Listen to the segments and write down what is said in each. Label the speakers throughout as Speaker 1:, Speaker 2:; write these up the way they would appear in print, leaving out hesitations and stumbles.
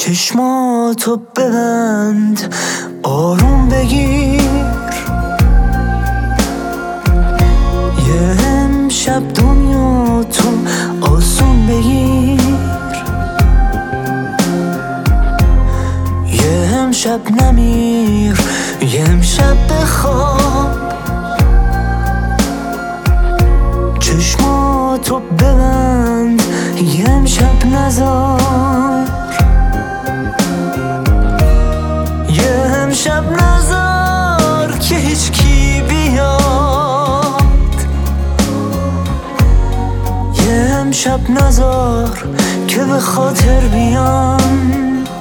Speaker 1: چشماتو ببند، آروم بگیر، یه امشب دنیاتو آسون بگیر، یه امشب نمیر، یه امشب بخواب، چشماتو ببند، یه امشب نزار، یه امشب نزار که هیچ کی بیاد، یه امشب نزار که به خاطر بیان،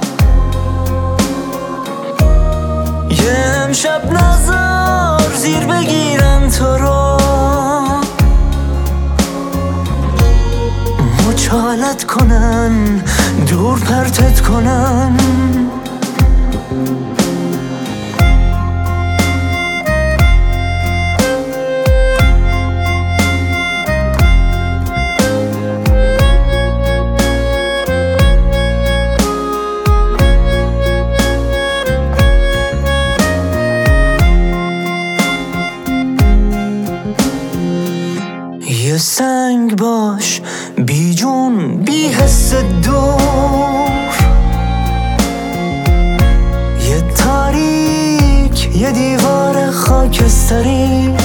Speaker 1: یه امشب نزار زیر بگیرن تو رو، مچالت کنن، دور پرتت کنن. یه سنگ باش، بی جون، بی حس دور، یه تاریک، یه دیوار خاکستری،